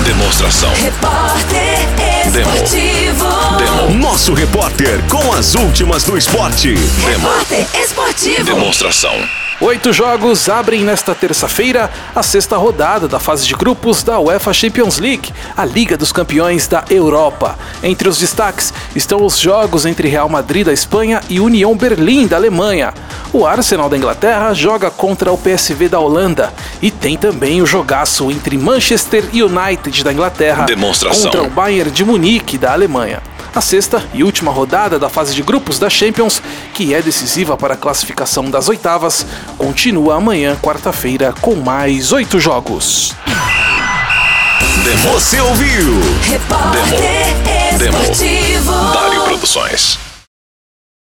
Demonstração. Repórter Esportivo. Demo. Nosso repórter com as últimas do esporte. Repórter Esportivo. Demonstração. 8 jogos abrem nesta terça-feira a 6ª rodada da fase de grupos da UEFA Champions League, a Liga dos Campeões da Europa. Entre os destaques estão os jogos entre Real Madrid da Espanha e União Berlim da Alemanha. O Arsenal da Inglaterra joga contra o PSV da Holanda e tem também o jogaço entre Manchester United da Inglaterra contra o Bayern de Munique da Alemanha. A 6ª e última rodada da fase de grupos da Champions, que é decisiva para a classificação das oitavas, continua amanhã, quarta-feira, com mais 8 jogos. Você ouviu? Repórter Esportivo. Dário Produções.